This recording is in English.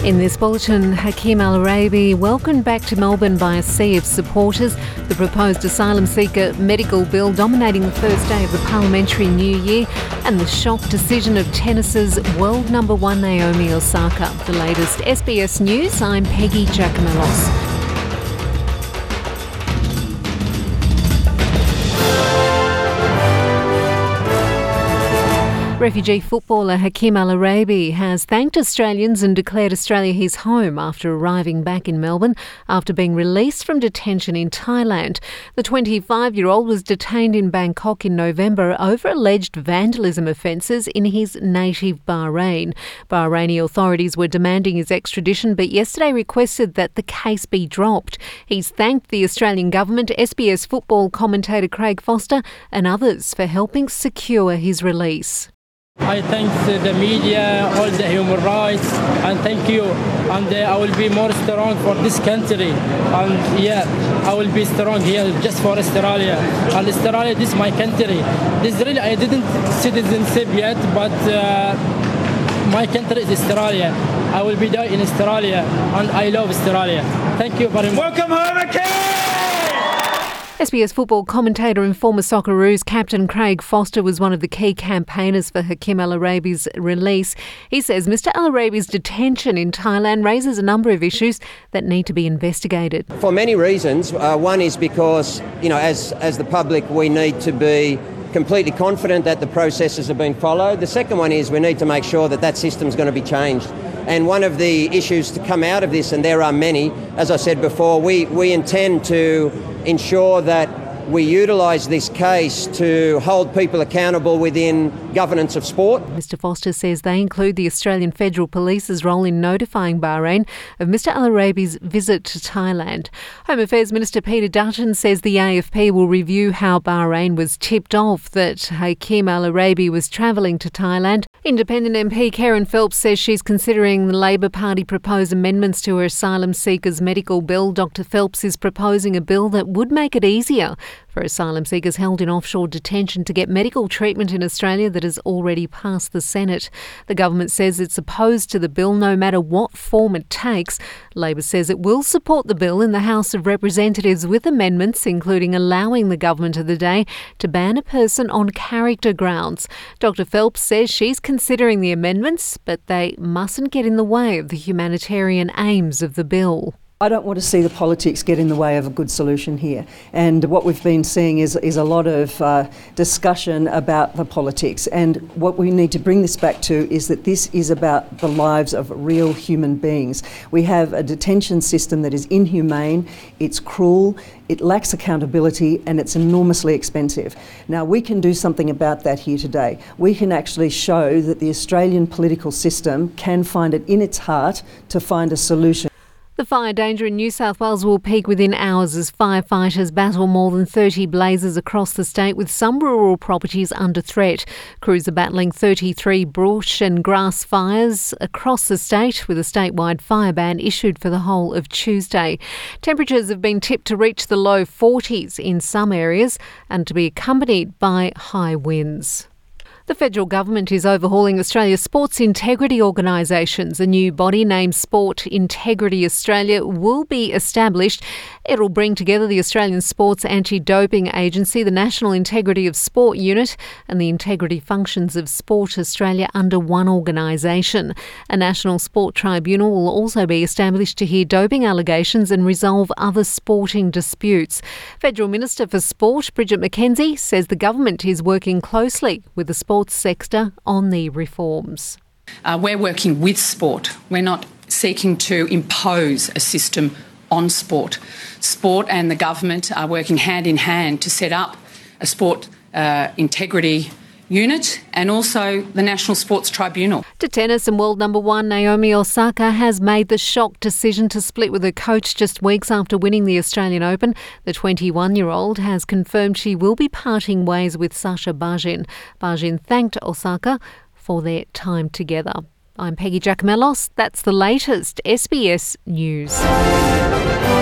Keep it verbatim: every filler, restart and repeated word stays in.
In this bulletin, Hakeem Al Araibi welcomed back to Melbourne by a sea of supporters. The proposed asylum seeker medical bill dominating the first day of the parliamentary new year, and the shock decision of tennis's world number one Naomi Osaka. The latest S B S News, I'm Peggy Giacomellos. Refugee footballer Hakeem Al Araibi has thanked Australians and declared Australia his home after arriving back in Melbourne after being released from detention in Thailand. The twenty-five-year-old was detained in Bangkok in November over alleged vandalism offences in his native Bahrain. Bahraini authorities were demanding his extradition, but yesterday requested that the case be dropped. He's thanked the Australian government, S B S football commentator Craig Foster and others for helping secure his release. I thank the media, all the human rights, and thank you. And uh, I will be more strong for this country. And yeah, I will be strong here just for Australia. And Australia, this is my country. This really, I didn't citizenship yet, but uh, my country is Australia. I will be there in Australia, and I love Australia. Thank you very much. Welcome home, Hakeem! S B S football commentator and former Socceroos captain Craig Foster was one of the key campaigners for Hakeem Al Araibi's release. He says Mister Al Araibi's detention in Thailand raises a number of issues that need to be investigated. For many reasons. Uh, one is because, you know, as, as the public, we need to be completely confident that the processes have been followed. The second one is we need to make sure that that system is going to be changed. And one of the issues to come out of this, and there are many, as I said before, we, we intend to ensure that we utilise this case to hold people accountable within governance of sport. Mister Foster says they include the Australian Federal Police's role in notifying Bahrain of Mister Al Araibi's visit to Thailand. Home Affairs Minister Peter Dutton says the A F P will review how Bahrain was tipped off that Hakeem Al Araibi was travelling to Thailand. Independent M P Kerryn Phelps says she's considering the Labor Party proposed amendments to her asylum seekers medical bill. Doctor Phelps is proposing a bill that would make it easier for asylum seekers held in offshore detention to get medical treatment in Australia that has already passed the Senate. The government says it's opposed to the bill no matter what form it takes. Labor says it will support the bill in the House of Representatives with amendments including allowing the government of the day to ban a person on character grounds. Doctor Phelps says she's considering the amendments, but they mustn't get in the way of the humanitarian aims of the bill. I don't want to see the politics get in the way of a good solution here. And what we've been seeing is, is a lot of uh, discussion about the politics. And what we need to bring this back to is that this is about the lives of real human beings. We have a detention system that is inhumane, it's cruel, it lacks accountability, and it's enormously expensive. Now, we can do something about that here today. We can actually show that the Australian political system can find it in its heart to find a solution. The fire danger in New South Wales will peak within hours as firefighters battle more than thirty blazes across the state, with some rural properties under threat. Crews are battling thirty-three bush and grass fires across the state, with a statewide fire ban issued for the whole of Tuesday. Temperatures have been tipped to reach the low forties in some areas and to be accompanied by high winds. The federal government is overhauling Australia's sports integrity organisations. A new body named Sport Integrity Australia will be established. It'll bring together the Australian Sports Anti-Doping Agency, the National Integrity of Sport Unit and the Integrity Functions of Sport Australia under one organisation. A National Sport Tribunal will also be established to hear doping allegations and resolve other sporting disputes. Federal Minister for Sport, Bridget McKenzie, says the government is working closely with the sport sector on the reforms. Uh, we're working with sport. We're not seeking to impose a system on sport. Sport and the government are working hand in hand to set up a sport uh, integrity unit and also the National Sports Tribunal. To tennis, and world number one Naomi Osaka has made the shock decision to split with her coach just weeks after winning the Australian Open. The twenty-one-year-old has confirmed she will be parting ways with Sasha Bajin. Bajin thanked Osaka for their time together. I'm Peggy Giacomellos. That's the latest S B S News.